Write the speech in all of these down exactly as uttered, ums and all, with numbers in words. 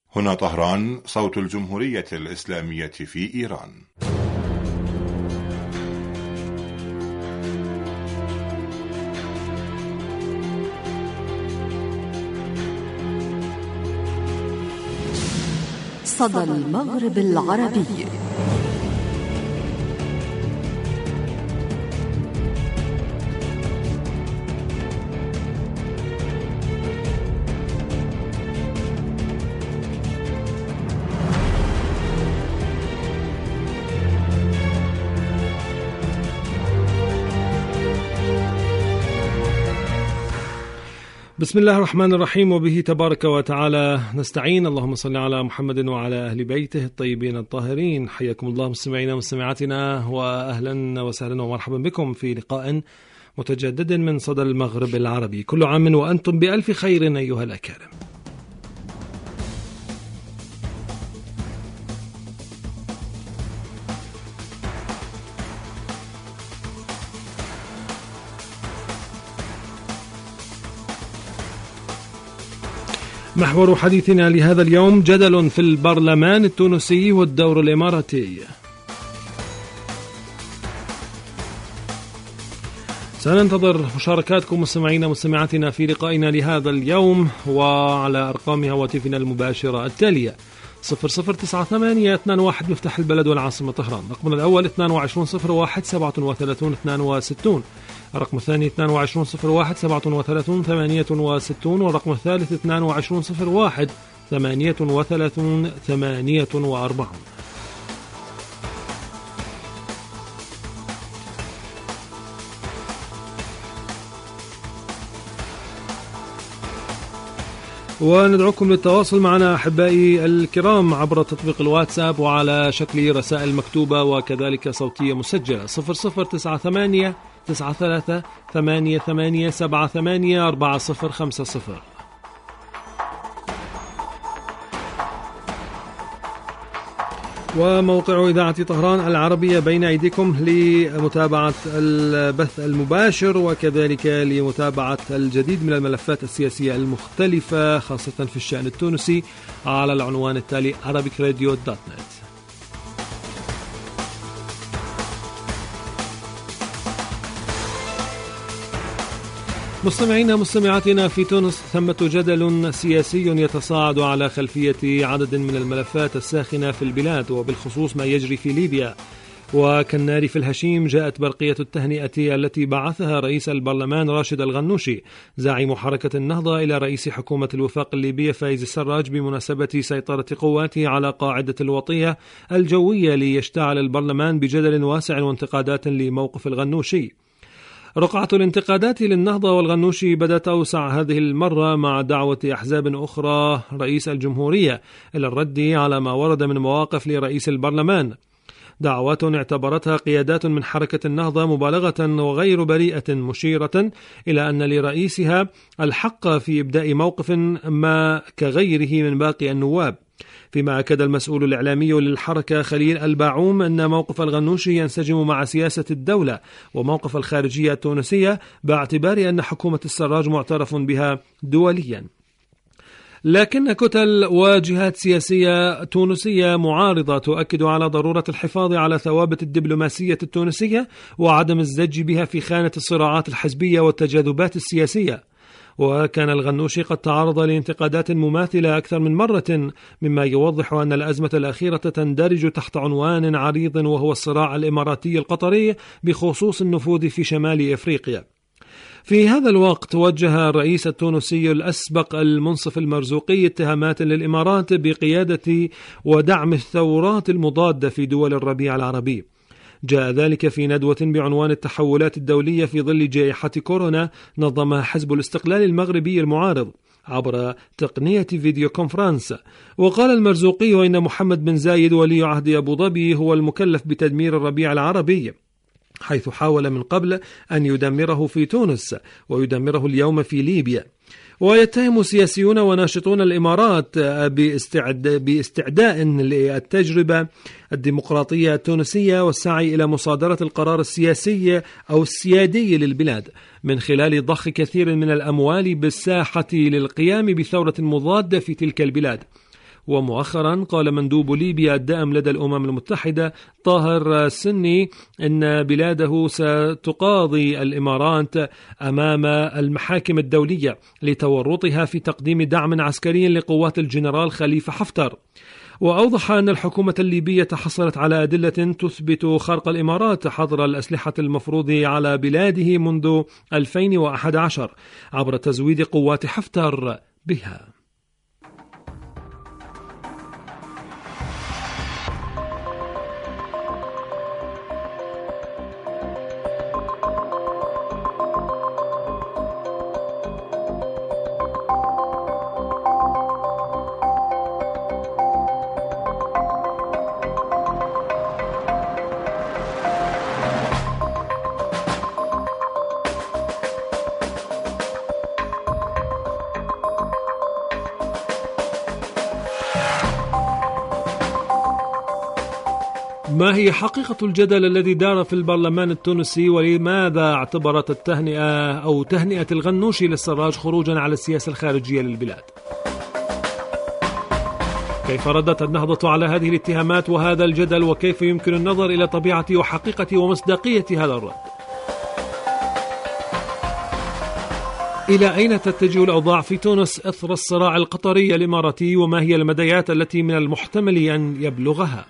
هنا طهران، صوت الجمهورية الإسلامية في إيران. صدى المغرب العربي. بسم الله الرحمن الرحيم، وبه تبارك وتعالى نستعين. اللهم صل على محمد وعلى أهل بيته الطيبين الطاهرين. حياكم الله مستمعينا ومستمعاتنا، وأهلا وسهلا ومرحبا بكم في لقاء متجدد من صدى المغرب العربي. كل عام وأنتم بألف خير أيها الأكارم. محور حديثنا لهذا اليوم: جدل في البرلمان التونسي والدور الإماراتي. سننتظر مشاركاتكم مستمعينا ومستمعاتنا في لقائنا لهذا اليوم، وعلى أرقام هواتفنا المباشرة التالية: صفر صفر تسعة ثمانية اثنان واحد مفتاح البلد والعاصمة طهران، رقمنا الأول اثنان وعشرين صفر واحد سبعة وثلاثين اثنان وستين، الرقم الثاني اثنان وعشرين صفر واحد سبعة وثلاثين ثمانية وستين، والرقم الثالث اثنان وعشرين صفر واحد ثمانية وثلاثين ثمانية وأربعين. وندعوكم للتواصل معنا أحبائي الكرام عبر تطبيق الواتساب وعلى شكل رسائل مكتوبة وكذلك صوتية مسجلة: صفر صفر تسعة ثمانية تسعة ثلاثة ثمانية ثمانية سبعة ثمانية أربعة صفر خمسة صفر. وموقع إذاعة طهران العربية بين أيديكم لمتابعة البث المباشر وكذلك لمتابعة الجديد من الملفات السياسية المختلفة خاصة في الشأن التونسي على العنوان التالي arabic radio dot net. مستمعينا مستمعاتنا، في تونس ثمة جدل سياسي يتصاعد على خلفية عدد من الملفات الساخنة في البلاد، وبالخصوص ما يجري في ليبيا. وكالنار في الهشيم جاءت برقية التهنئة التي بعثها رئيس البرلمان راشد الغنوشي زعيم حركة النهضة إلى رئيس حكومة الوفاق الليبية فايز السراج بمناسبة سيطرة قواته على قاعدة الوطية الجوية، ليشتعل البرلمان بجدل واسع وانتقادات لموقف الغنوشي. رقعة الانتقادات للنهضة والغنوشي بدأت أوسع هذه المرة مع دعوة أحزاب أخرى رئيس الجمهورية إلى الرد على ما ورد من مواقف لرئيس البرلمان، دعوات اعتبرتها قيادات من حركة النهضة مبالغة وغير بريئة، مشيرة إلى أن لرئيسها الحق في إبداء موقف ما كغيره من باقي النواب. فيما أكد المسؤول الإعلامي للحركة خليل الباعوم أن موقف الغنوشي ينسجم مع سياسة الدولة وموقف الخارجية التونسية، باعتبار أن حكومة السراج معترف بها دوليا. لكن كتل وجهات سياسية تونسية معارضة تؤكد على ضرورة الحفاظ على ثوابت الدبلوماسية التونسية وعدم الزج بها في خانة الصراعات الحزبية والتجاذبات السياسية. وكان الغنوشي قد تعرض لانتقادات مماثلة أكثر من مرة، مما يوضح أن الأزمة الأخيرة تندرج تحت عنوان عريض وهو الصراع الإماراتي القطري بخصوص النفوذ في شمال إفريقيا. في هذا الوقت وجه الرئيس التونسي الأسبق المنصف المرزوقي اتهامات للإمارات بقيادة ودعم الثورات المضادة في دول الربيع العربي. جاء ذلك في ندوة بعنوان التحولات الدولية في ظل جائحة كورونا نظمها حزب الاستقلال المغربي المعارض عبر تقنية فيديو كونفرنس. وقال المرزوقي إن محمد بن زايد ولي عهد أبو ظبي هو المكلف بتدمير الربيع العربي، حيث حاول من قبل أن يدمره في تونس ويدمره اليوم في ليبيا. ويتهم سياسيون وناشطون الإمارات باستعد... باستعداء للتجربة الديمقراطية التونسية والسعي إلى مصادرة القرار السياسي أو السيادي للبلاد من خلال ضخ كثير من الأموال بالساحة للقيام بثورة مضادة في تلك البلاد. ومؤخرا قال مندوب ليبيا الدائم لدى الأمم المتحدة طاهر سني إن بلاده ستقاضي الإمارات أمام المحاكم الدولية لتورطها في تقديم دعم عسكري لقوات الجنرال خليفة حفتر. وأوضح أن الحكومة الليبية حصلت على أدلة تثبت خرق الإمارات حظر الأسلحة المفروض على بلاده منذ ألفين وأحد عشر عبر تزويد قوات حفتر بها. ما هي حقيقة الجدل الذي دار في البرلمان التونسي، ولماذا اعتبرت التهنئة أو تهنئة الغنوشي للسراج خروجا على السياسة الخارجية للبلاد؟ كيف ردت النهضة على هذه الاتهامات وهذا الجدل، وكيف يمكن النظر إلى طبيعة وحقيقة ومصداقية هذا الرد؟ إلى أين تتجه الأوضاع في تونس إثر الصراع القطري الإماراتي، وما هي المدايات التي من المحتمل أن يبلغها؟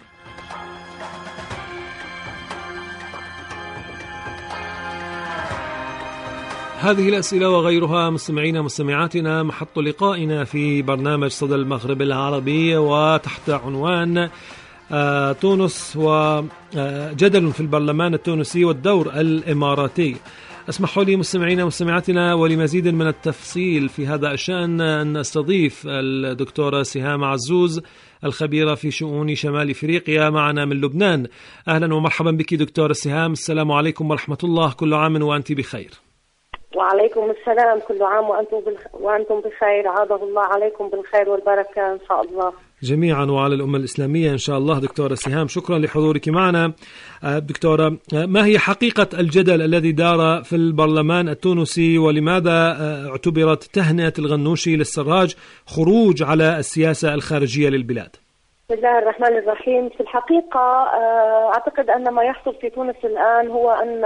هذه الأسئلة وغيرها مستمعينا مستمعاتنا محط لقائنا في برنامج صدى المغرب العربي، وتحت عنوان آه تونس وجدل في البرلمان التونسي والدور الإماراتي. اسمحوا لي مستمعينا مستمعاتنا ولمزيد من التفصيل في هذا الشأن أن أستضيف الدكتورة سهام عزوز الخبيرة في شؤون شمال إفريقيا معنا من لبنان. أهلا ومرحبا بك دكتورة سهام، السلام عليكم ورحمة الله، كل عام وأنت بخير. وعليكم السلام، كل عام وأنتم بالخ... وأنتم بخير، عاده الله عليكم بالخير والبركة إن شاء الله جميعا وعلى الأمة الإسلامية إن شاء الله. دكتورة سهام شكرا لحضورك معنا. دكتورة، ما هي حقيقة الجدل الذي دار في البرلمان التونسي، ولماذا اعتبرت تهنئة الغنوشي للسراج خروج على السياسة الخارجية للبلاد؟ بسم الله الرحمن الرحيم. في الحقيقة أعتقد أن ما يحصل في تونس الآن هو أن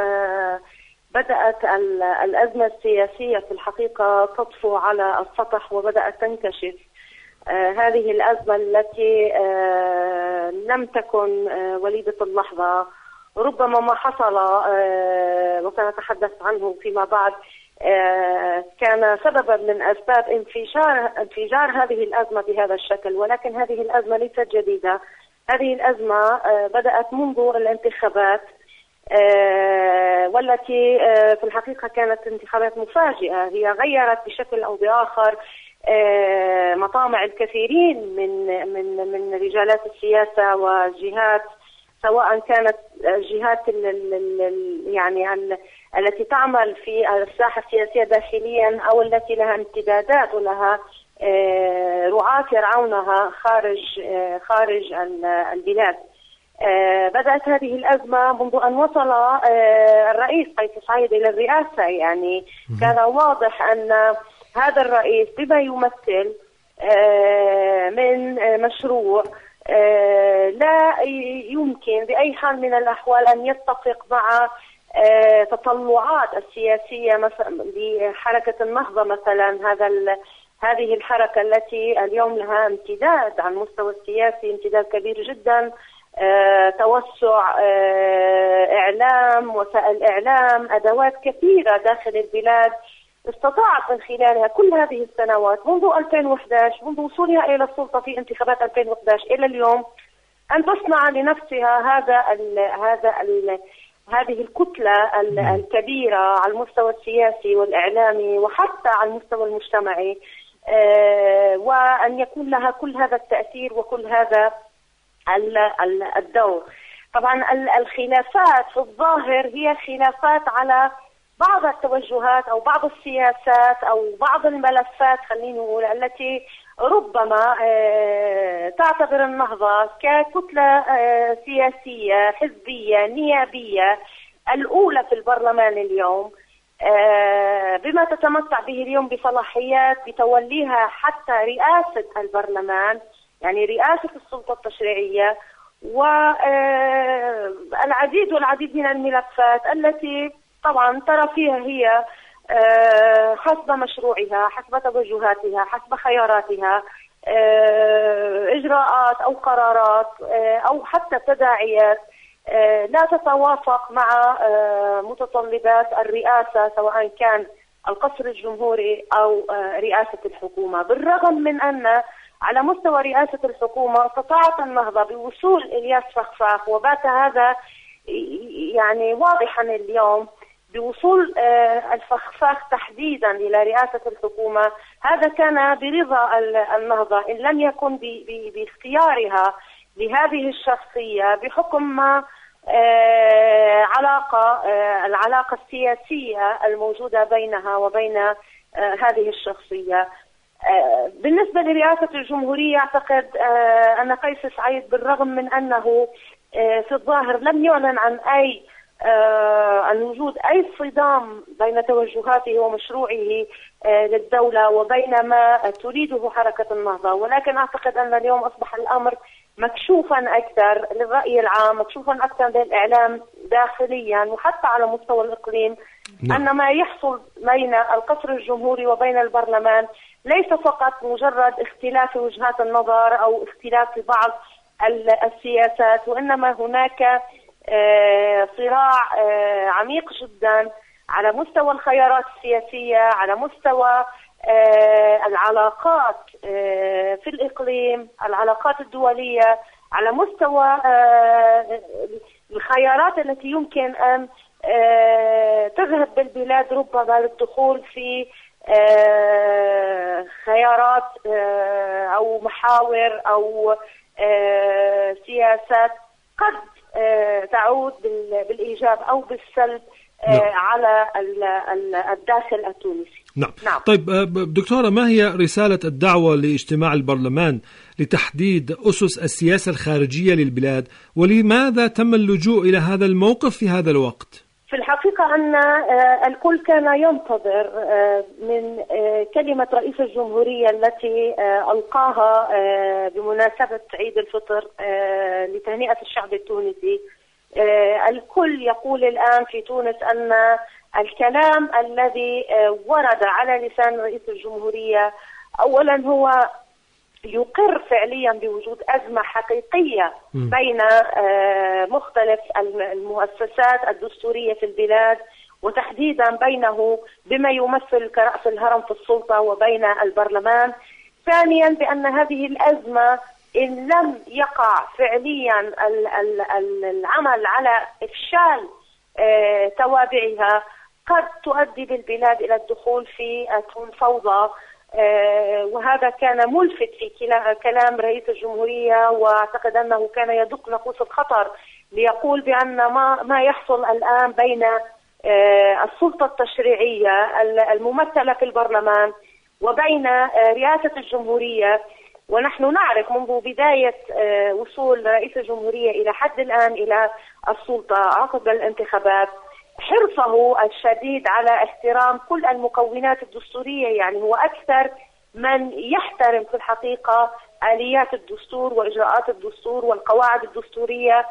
بدأت الأزمة السياسية في الحقيقة تطفو على السطح وبدأت تنكشف. آه هذه الأزمة التي آه لم تكن آه وليدة اللحظة، ربما ما حصل آه وسنتحدث عنه فيما بعد آه كان سببا من أسباب انفجار انفجار هذه الأزمة بهذا الشكل، ولكن هذه الأزمة ليست جديدة. هذه الأزمة آه بدأت منذ الانتخابات آه والتي آه في الحقيقة كانت انتخابات مفاجئة، هي غيرت بشكل أو بآخر آه مطامع الكثيرين من من من رجالات السياسة وجهات، سواء كانت جهات ال ال يعني ال التي تعمل في الساحة السياسية داخليا أو التي لها امتدادات ولها آه رعاة يرعونها خارج آه خارج البلاد. آه بدأت هذه الأزمة منذ أن وصل آه الرئيس قيس سعيد إلى الرئاسة، يعني كان واضح أن هذا الرئيس بما يمثل آه من آه مشروع آه لا يمكن بأي حال من الأحوال أن يتفق مع آه تطلعات السياسية مثلا لحركة النهضة مثلا. هذا هذه الحركة التي اليوم لها امتداد على المستوى السياسي، امتداد كبير جدا، آه، توسع آه، إعلام، وسائل إعلام، أدوات كثيرة داخل البلاد استطاعت من خلالها كل هذه السنوات منذ ألفين وإحدى عشر، منذ وصولها إلى السلطة في انتخابات ألفين وإحدى عشر إلى اليوم، أن تصنع لنفسها هذا ال هذا ال هذه الكتلة الكبيرة على المستوى السياسي والإعلامي وحتى على المستوى المجتمعي، آه، وأن يكون لها كل هذا التأثير وكل هذا الدور. طبعا الخلافات في الظاهر هي خلافات على بعض التوجهات أو بعض السياسات أو بعض الملفات، خلينا نقول، التي ربما تعتبر النهضة ككتلة سياسية حزبية نيابية الأولى في البرلمان اليوم، بما تتمتع به اليوم بصلاحيات بتوليها حتى رئاسة البرلمان، يعني رئاسة السلطة التشريعية، والعديد والعديد من الملفات التي طبعا ترى فيها هي حسب مشروعها، حسب توجهاتها، حسب خياراتها إجراءات أو قرارات أو حتى تداعيات لا تتوافق مع متطلبات الرئاسة، سواء كان القصر الجمهوري أو رئاسة الحكومة. بالرغم من أن على مستوى رئاسة الحكومة استطاعت النهضة بوصول إلياس فخفاخ، وبات هذا يعني واضحا اليوم بوصول الفخفاخ تحديدا إلى رئاسة الحكومة. هذا كان برضا النهضة، إن لم يكن باختيارها لهذه الشخصية بحكم ما علاقة العلاقة السياسية الموجودة بينها وبين هذه الشخصية. بالنسبة لرئاسة الجمهورية أعتقد أن قيس سعيد بالرغم من أنه في الظاهر لم يعلن عن أي عن وجود أي صدام بين توجهاته ومشروعه للدولة وبين ما تريده حركة النهضة، ولكن أعتقد أن اليوم أصبح الأمر مكشوفا أكثر للرأي العام، مكشوفا أكثر للإعلام داخليا وحتى على مستوى الإقليم. نعم. أن ما يحصل بين القصر الجمهوري وبين البرلمان ليس فقط مجرد اختلاف في وجهات النظر أو اختلاف في بعض السياسات، وإنما هناك صراع عميق جدا على مستوى الخيارات السياسية، على مستوى العلاقات في الإقليم، العلاقات الدولية، على مستوى الخيارات التي يمكن أن تذهب بالبلاد ربما للدخول في خيارات أو محاور أو سياسات قد تعود بالإيجاب أو بالسلب على الداخل التونسي. نعم. نعم. طيب دكتورة، ما هي رسالة الدعوة لاجتماع البرلمان لتحديد أسس السياسة الخارجية للبلاد، ولماذا تم اللجوء إلى هذا الموقف في هذا الوقت؟ في الحقيقة أن الكل كان ينتظر من كلمة رئيس الجمهورية التي ألقاها بمناسبة عيد الفطر لتهنئة الشعب التونسي. الكل يقول الآن في تونس أن الكلام الذي ورد على لسان رئيس الجمهورية أولا هو يقر فعليا بوجود أزمة حقيقية بين مختلف المؤسسات الدستورية في البلاد، وتحديدا بينه بما يمثل كرأس الهرم في السلطة وبين البرلمان. ثانيا بأن هذه الأزمة إن لم يقع فعليا العمل على إفشال توابعها قد تؤدي بالبلاد إلى الدخول في فوضى، وهذا كان ملفت في كلام رئيس الجمهورية، واعتقد أنه كان يدق ناقوس الخطر ليقول بأن ما ما يحصل الآن بين السلطة التشريعية الممثلة في البرلمان وبين رئاسة الجمهورية. ونحن نعرف منذ بداية وصول رئيس الجمهورية إلى حد الآن إلى السلطة عقب الانتخابات حرصه الشديد على احترام كل المكونات الدستورية، يعني هو أكثر من يحترم في الحقيقة آليات الدستور وإجراءات الدستور والقواعد الدستورية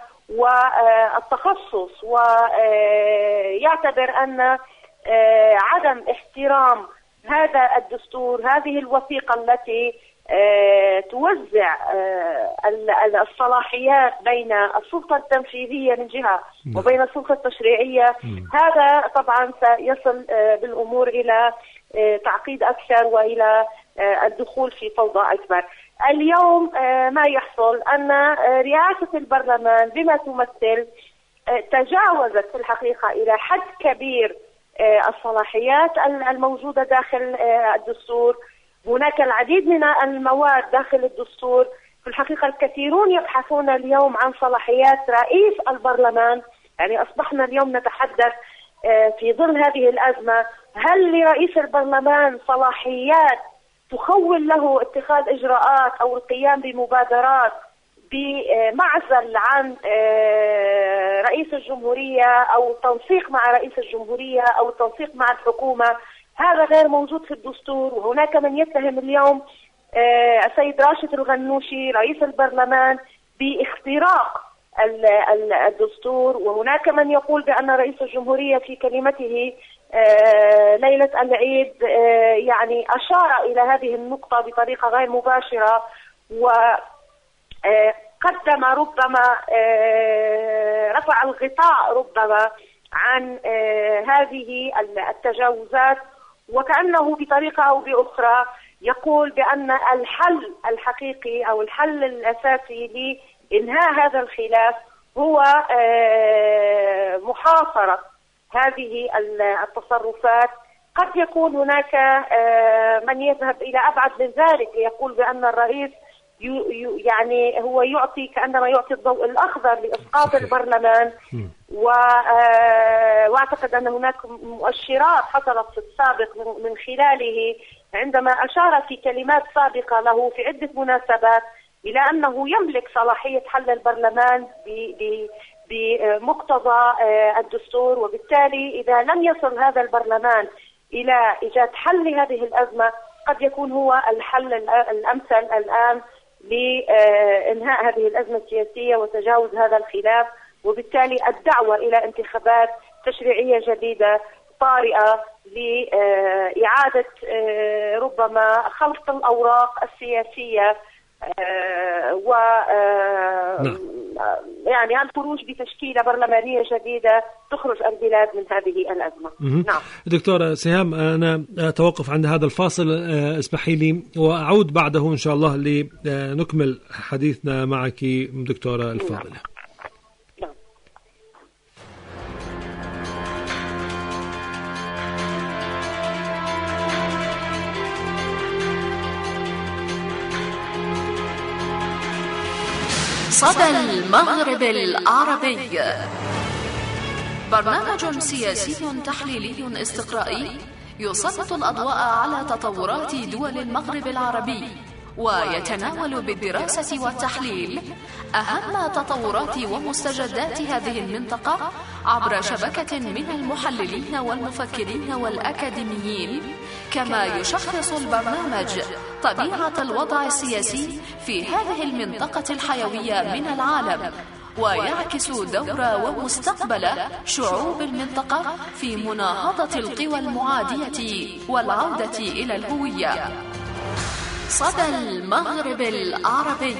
والتخصص، ويعتبر أن عدم احترام هذا الدستور، هذه الوثيقة التي توزع الصلاحيات بين السلطة التنفيذية من جهة وبين السلطة التشريعية، هذا طبعا سيصل بالأمور إلى تعقيد أكثر وإلى الدخول في فوضى أكبر. اليوم ما يحصل أن رئاسة البرلمان بما تمثل تجاوزت في الحقيقة إلى حد كبير الصلاحيات الموجودة داخل الدستور. هناك العديد من المواد داخل الدستور، في الحقيقة الكثيرون يبحثون اليوم عن صلاحيات رئيس البرلمان، يعني أصبحنا اليوم نتحدث في ظل هذه الأزمة هل لرئيس البرلمان صلاحيات تخول له اتخاذ إجراءات أو القيام بمبادرات بمعزل عن رئيس الجمهورية أو التنسيق مع رئيس الجمهورية أو التنسيق مع الحكومة. هذا غير موجود في الدستور، وهناك من يتهم اليوم السيد راشد الغنوشي رئيس البرلمان باختراق الدستور، وهناك من يقول بأن رئيس الجمهورية في كلمته ليلة العيد يعني أشار إلى هذه النقطة بطريقة غير مباشرة، وقدم ربما رفع الغطاء ربما عن هذه التجاوزات، وكأنه بطريقة أو بأخرى يقول بأن الحل الحقيقي أو الحل الأساسي لإنهاء هذا الخلاف هو محاصرة هذه التصرفات. قد يكون هناك من يذهب إلى أبعد من ذلك، يقول بأن الرئيس يعني هو يعطي كأنما يعطي الضوء الأخضر لإسقاط البرلمان، واعتقد أن هناك مؤشرات حصلت في السابق من خلاله عندما أشار في كلمات سابقة له في عدة مناسبات إلى أنه يملك صلاحية حل البرلمان بمقتضى الدستور، وبالتالي إذا لم يصل هذا البرلمان إلى إيجاد حل لهذه الأزمة قد يكون هو الحل الأمثل الآن لإنهاء هذه الأزمة السياسية وتجاوز هذا الخلاف، وبالتالي الدعوة إلى انتخابات تشريعية جديدة طارئة لإعادة ربما خلط الأوراق السياسية و يعني الخروج بتشكيلة برلمانية جديدة تخرج البلاد من هذه الأزمة. نعم دكتورة سهام، أنا أتوقف عند هذا الفاصل، اسمحي لي وأعود بعده إن شاء الله لنكمل حديثنا معك دكتورة الفاضلة. نعم. صدى المغرب العربي، برنامج سياسي تحليلي استقرائي يسلط الأضواء على تطورات دول المغرب العربي، ويتناول بالدراسة والتحليل أهم تطورات ومستجدات هذه المنطقة عبر شبكة من المحللين والمفكرين والأكاديميين، كما يشخص البرنامج طبيعة الوضع السياسي في هذه المنطقة الحيوية من العالم، ويعكس دور ومستقبل شعوب المنطقة في مناهضة القوى المعادية والعودة إلى الهوية. صدى المغرب العربي.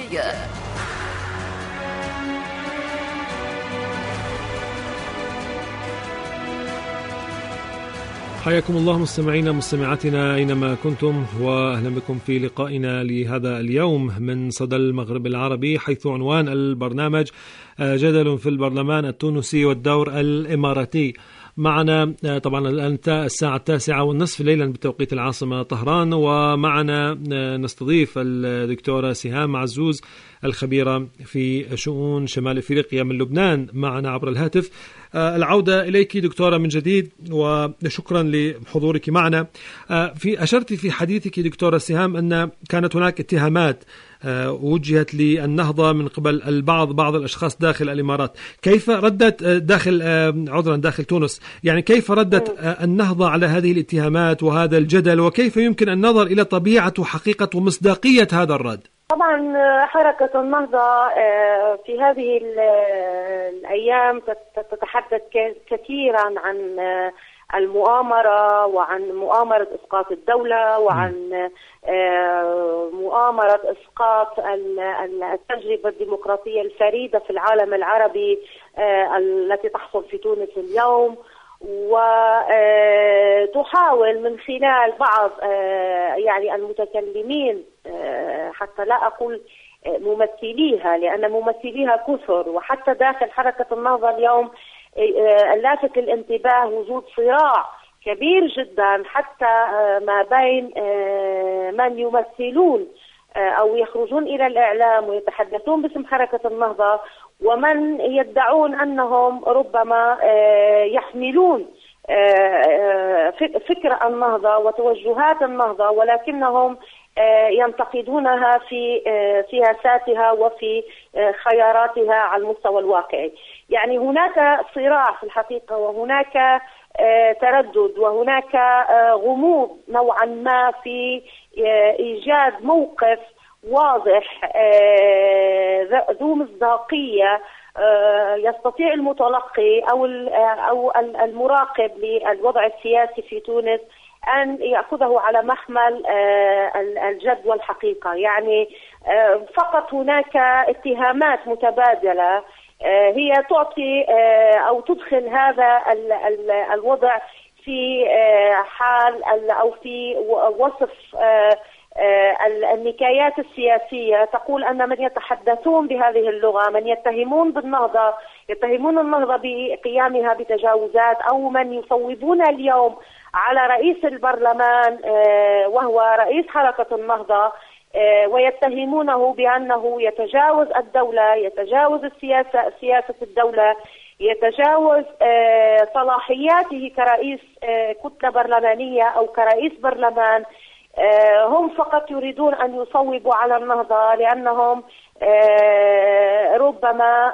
حياكم الله مستمعينا مستمعاتنا أينما كنتم، وأهلا بكم في لقائنا لهذا اليوم من صدى المغرب العربي، حيث عنوان البرنامج جدل في البرلمان التونسي والدور الإماراتي. معنا طبعا الآن الساعة التاسعة والنصف ليلا بتوقيت العاصمة طهران، ومعنا نستضيف الدكتورة سهام عزوز الخبيرة في شؤون شمال أفريقيا من لبنان معنا عبر الهاتف. العودة إليك دكتورة من جديد وشكرا لحضورك معنا. في أشرت في حديثك دكتورة سهام أن كانت هناك اتهامات وجهت للنهضة من قبل البعض بعض الأشخاص داخل الإمارات. كيف ردت داخل عذرا داخل تونس يعني كيف ردت النهضة على هذه الاتهامات وهذا الجدل، وكيف يمكن النظر إلى طبيعة وحقيقة ومصداقية هذا الرد؟ طبعا حركة النهضة في هذه الأيام تتحدث كثيرا عن المؤامرة وعن مؤامرة إسقاط الدولة وعن مؤامرة إسقاط التجربة الديمقراطية الفريدة في العالم العربي التي تحصل في تونس اليوم، وتحاول من خلال بعض يعني المتكلمين حتى لا أقول ممثليها لأن ممثليها كثر، وحتى داخل حركة النهضة اليوم اللافت الانتباه وجود صراع كبير جدا حتى ما بين من يمثلون أو يخرجون إلى الإعلام ويتحدثون باسم حركة النهضة ومن يدعون أنهم ربما يحملون فكر النهضة وتوجهات النهضة، ولكنهم ينتقدونها في سياساتها وفي خياراتها على المستوى الواقعي. يعني هناك صراع في الحقيقة، وهناك تردد، وهناك غموض نوعا ما في إيجاد موقف واضح ذو مصداقية يستطيع المتلقي أو أو المراقب للوضع السياسي في تونس أن يأخذه على محمل الجد والحقيقة. يعني فقط هناك اتهامات متبادلة هي تعطي أو تدخل هذا الوضع في حال أو في وصف النكايات السياسية، تقول أن من يتحدثون بهذه اللغة، من يتهمون بالنهضة، يتهمون النهضة بقيامها بتجاوزات، أو من يصوبون اليوم على رئيس البرلمان وهو رئيس حركة النهضة ويتهمونه بأنه يتجاوز الدولة، يتجاوز السياسة سياسة الدولة، يتجاوز صلاحياته كرئيس كتلة برلمانية أو كرئيس برلمان. هم فقط يريدون أن يصوبوا على النهضة لأنهم ربما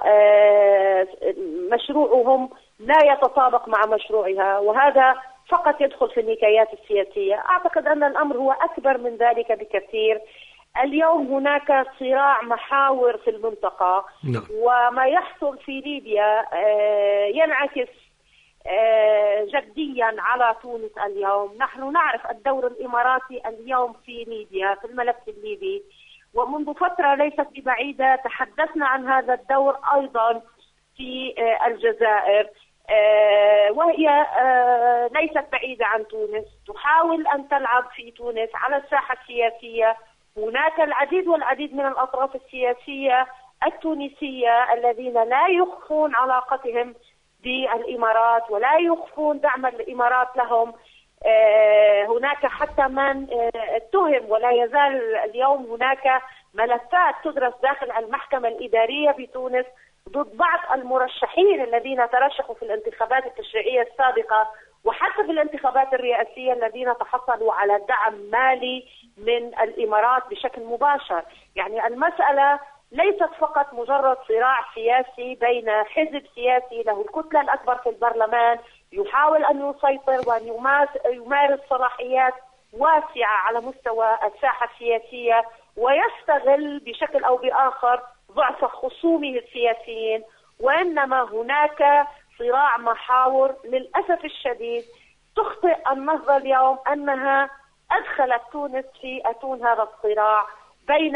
مشروعهم لا يتطابق مع مشروعها، وهذا فقط يدخل في النكايات السياسية. أعتقد أن الأمر هو أكبر من ذلك بكثير. اليوم هناك صراع محاور في المنطقة، وما يحصل في ليبيا ينعكس جديا على تونس اليوم. نحن نعرف الدور الإماراتي اليوم في ليبيا في الملف الليبي، ومنذ فترة ليست ببعيدة تحدثنا عن هذا الدور أيضا في الجزائر، وهي ليست بعيدة عن تونس، تحاول أن تلعب في تونس على الساحة السياسية. هناك العديد والعديد من الأطراف السياسية التونسية الذين لا يخفون علاقتهم بالإمارات ولا يخفون دعم الإمارات لهم. هناك حتى من اتهم، ولا يزال اليوم هناك ملفات تدرس داخل المحكمة الإدارية بتونس ضد بعض المرشحين الذين ترشحوا في الانتخابات التشريعية السابقة وحتى في الانتخابات الرئاسية الذين تحصلوا على دعم مالي من الإمارات بشكل مباشر. يعني المسألة ليست فقط مجرد صراع سياسي بين حزب سياسي له الكتلة الأكبر في البرلمان يحاول أن يسيطر وأن يمارس صلاحيات واسعة على مستوى الساحة السياسية ويستغل بشكل أو بآخر ضعف خصومه السياسيين، وإنما هناك صراع محاور للأسف الشديد. تخطئ النهضة اليوم أنها أدخلت تونس في أتون هذا الصراع بين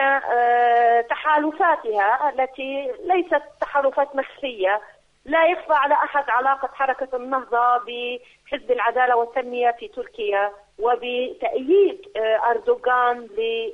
تحالفاتها التي ليست تحالفات مخفية. لا يخفى على أحد علاقة حركة النهضة بحزب العدالة والتنمية في تركيا وبتأييد أردوغان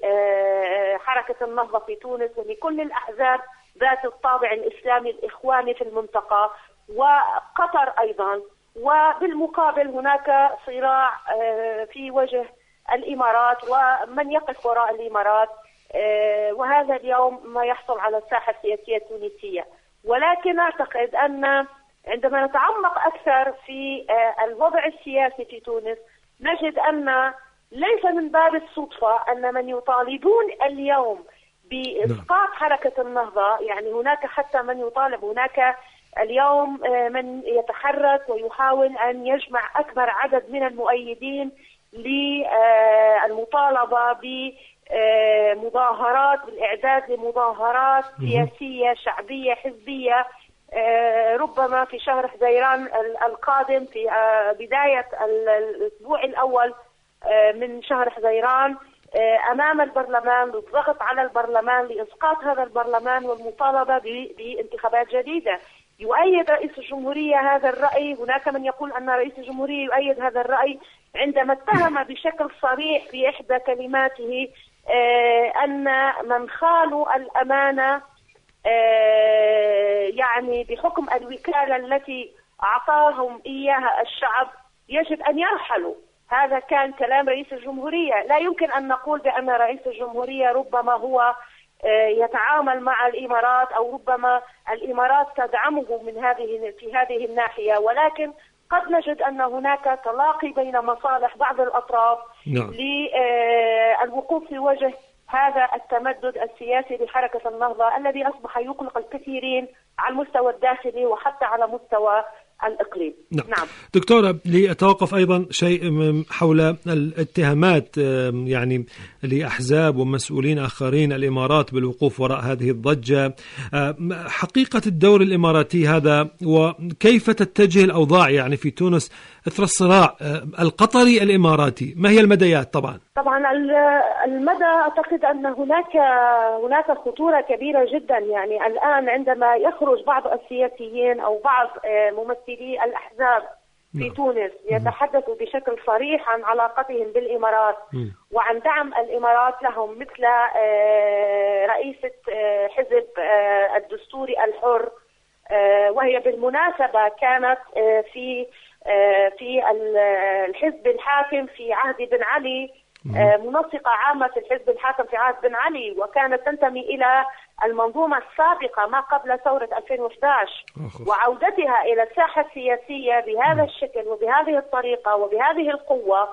لحركة النهضة في تونس ولكل الأحزاب ذات الطابع الإسلامي الإخواني في المنطقة وقطر أيضا. وبالمقابل هناك صراع في وجه الإمارات ومن يقف وراء الإمارات، وهذا اليوم ما يحصل على الساحة السياسية التونسية. ولكن أعتقد أن عندما نتعمق أكثر في الوضع السياسي في تونس نجد أن ليس من باب الصدفة أن من يطالبون اليوم بإسقاط حركة النهضة، يعني هناك حتى من يطالب، هناك اليوم من يتحرك ويحاول أن يجمع أكبر عدد من المؤيدين للمطالبة بمظاهرات، بالإعداد لمظاهرات سياسية شعبية حزبية ربما في شهر حزيران القادم، في بداية الأسبوع الأول من شهر حزيران، أمام البرلمان، للضغط على البرلمان لإسقاط هذا البرلمان والمطالبة بانتخابات جديدة. يؤيد رئيس الجمهورية هذا الرأي. هناك من يقول أن رئيس الجمهورية يؤيد هذا الرأي عندما اتهم بشكل صريح في إحدى كلماته أن من خالوا الأمانة يعني بحكم الوكالة التي أعطاهم إياها الشعب يجب أن يرحلوا. هذا كان كلام رئيس الجمهورية. لا يمكن أن نقول بأن رئيس الجمهورية ربما هو يتعامل مع الإمارات أو ربما الإمارات تدعمه من هذه في هذه الناحية، ولكن قد نجد أن هناك تلاقي بين مصالح بعض الأطراف نعم. للوقوف في وجه هذا التمدد السياسي لحركة النهضة الذي أصبح يقلق الكثيرين على المستوى الداخلي وحتى على مستوى الإقليم. نعم. نعم. دكتورة، لأتوقف أيضا شيء حول الاتهامات يعني لأحزاب ومسؤولين آخرين الإمارات بالوقوف وراء هذه الضجة. حقيقة الدور الإماراتي هذا وكيف تتجه الأوضاع يعني في تونس إثر الصراع القطري الإماراتي، ما هي المديات؟ طبعا طبعا المدى أعتقد أن هناك هناك خطورة كبيرة جدا. يعني الآن عندما يخرج بعض السياسيين أو بعض ممثلي الأحزاب في م. تونس يتحدثوا بشكل صريح عن علاقتهم بالإمارات م. وعن دعم الإمارات لهم، مثل رئيسة حزب الدستوري الحر، وهي بالمناسبة كانت في في الحزب الحاكم في عهد بن علي، منسقة عامة في الحزب الحاكم في عهد بن علي، وكانت تنتمي إلى المنظومة السابقة ما قبل ثورة ألفين وإحدى عشر. وعودتها إلى الساحة السياسية بهذا الشكل وبهذه الطريقة وبهذه القوة،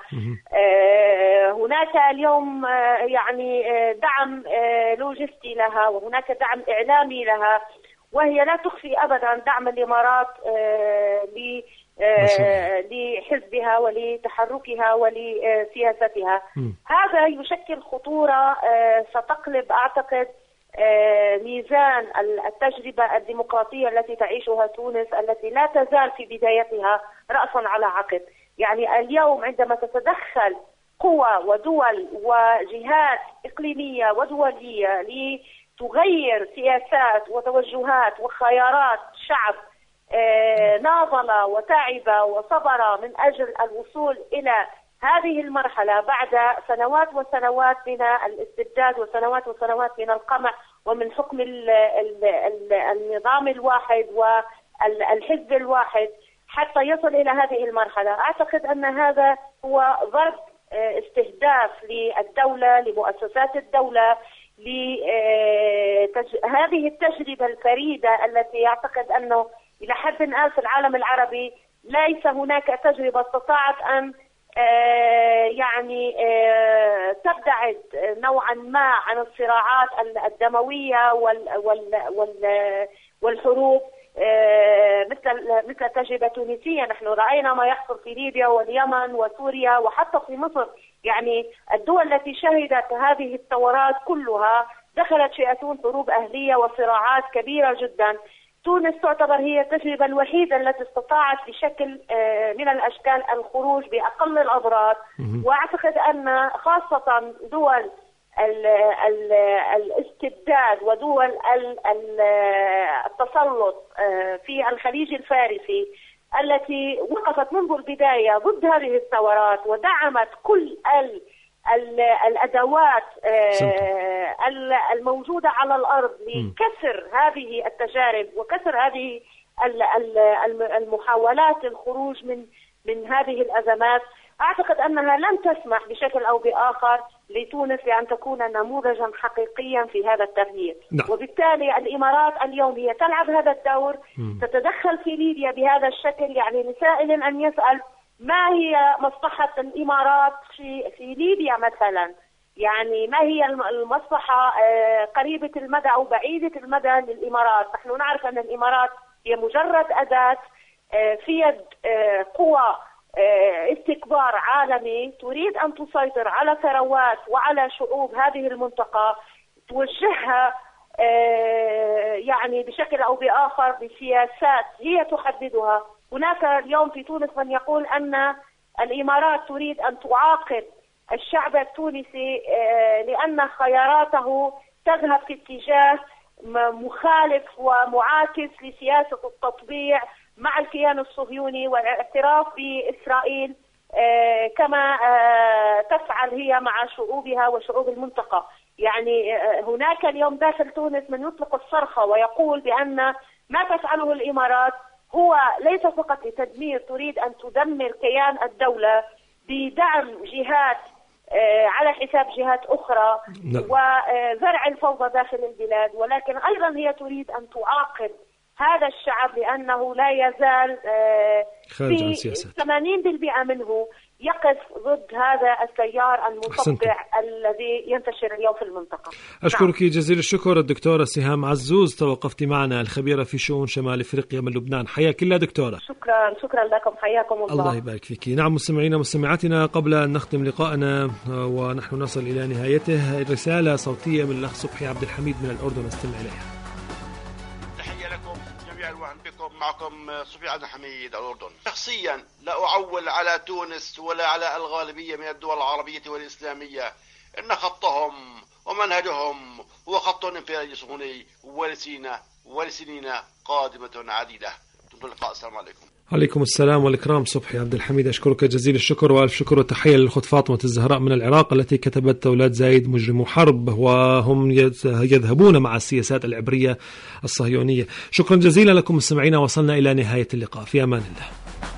هناك اليوم يعني دعم لوجستي لها، وهناك دعم إعلامي لها، وهي لا تخفي أبدا دعم الإمارات ل لحزبها ولتحركها ولسياستها. هذا يشكل خطورة ستقلب أعتقد ميزان التجربة الديمقراطية التي تعيشها تونس، التي لا تزال في بدايتها رأسا على عقب. يعني اليوم عندما تتدخل قوى ودول وجهات إقليمية ودولية لتغير سياسات وتوجهات وخيارات شعب ناضل وتعب وصبر من أجل الوصول إلى هذه المرحلة بعد سنوات وسنوات من الاستبداد وسنوات وسنوات من القمع ومن حكم ال ال ال النظام الواحد والحزب الواحد حتى يصل إلى هذه المرحلة. أعتقد أن هذا هو ضرب استهداف للدولة، لمؤسسات الدولة، لهذه التجربة الفريدة التي أعتقد أنه إلى حد الآن في العالم العربي ليس هناك تجربة استطاعت أن آه يعني آه تبتعد نوعا ما عن الصراعات الدموية وال وال وال والحروب آه مثل مثل تجربة تونسية. نحن رأينا ما يحصل في ليبيا واليمن وسوريا وحتى في مصر. يعني الدول التي شهدت هذه الثورات كلها دخلت في أتون حروب أهلية وصراعات كبيرة جدا. تونس تعتبر هي التجربة الوحيدة التي استطاعت بشكل من الأشكال الخروج بأقل الأضرار. وأعتقد أن خاصة دول ال ال الاستبداد ودول ال ال التسلط في الخليج الفارسي التي وقفت منذ البداية ضد هذه الثورات ودعمت كل ال الأدوات الموجودة على الأرض لكسر هذه التجارب وكسر هذه المحاولات الخروج من من هذه الأزمات. أعتقد أنها لن تسمح بشكل أو بآخر لتونس بأن تكون نموذجا حقيقيا في هذا التغيير. نعم. وبالتالي الإمارات اليوم هي تلعب هذا الدور، م. تتدخل في ليبيا بهذا الشكل. يعني لسائل أن يسأل ما هي مصلحة الإمارات في في ليبيا مثلا؟ يعني ما هي المصلحة قريبة المدى أو بعيدة المدى للإمارات؟ نحن نعرف أن الإمارات هي مجرد أداة في يد قوى استكبار عالمي تريد أن تسيطر على ثروات وعلى شعوب هذه المنطقة، توجهها يعني بشكل أو بآخر بسياسات هي تحددها. هناك اليوم في تونس من يقول أن الإمارات تريد أن تعاقب الشعب التونسي لأن خياراته تذهب في اتجاه مخالف ومعاكس لسياسة التطبيع مع الكيان الصهيوني والاعتراف بإسرائيل كما تفعل هي مع شعوبها وشعوب المنطقة. يعني هناك اليوم داخل تونس من يطلق الصرخة ويقول بأن ما تفعله الإمارات هو ليس فقط لتدمير، تريد أن تدمر كيان الدولة بدعم جهات على حساب جهات أخرى وزرع الفوضى داخل البلاد، ولكن أيضا هي تريد أن تعاقب هذا الشعب لأنه لا يزال في ثمانين بالمئة منه يقف ضد هذا التيار المطبع الذي ينتشر اليوم في المنطقة. أشكرك نعم. جزيل الشكر الدكتورة سهام عزوز، توقفت معنا، الخبيرة في شؤون شمال إفريقيا من لبنان. حياك الله دكتورة. شكرا شكرا لكم، حياكم الله. الله يبارك فيك. نعم مستمعينا ومستمعاتنا، قبل أن نختم لقاءنا ونحن نصل إلى نهايته، رسالة صوتية من الأخ صبحي عبد الحميد من الأردن، استمع إليها. تحية لكم جميعا بكم، معكم صبحي عبد الحميد الأردن. شخصيا لا أعول على تونس ولا على الغالبية من الدول العربية والإسلامية، إن خطهم ومنهجهم هو خط إمبرياليسمي ولسنين ولسنين قادمة عديدة. اللقاء، السلام عليكم. عليكم السلام والإكرام صبحي عبد الحميد، أشكرك جزيل الشكر وألف شكر وتحية للأخت فاطمة الزهراء من العراق التي كتبت: أولاد زايد مجرمو حرب وهم يذهبون مع السياسات العبرية الصهيونية. شكرا جزيلا لكم مستمعينا، وصلنا إلى نهاية اللقاء، في أمان الله.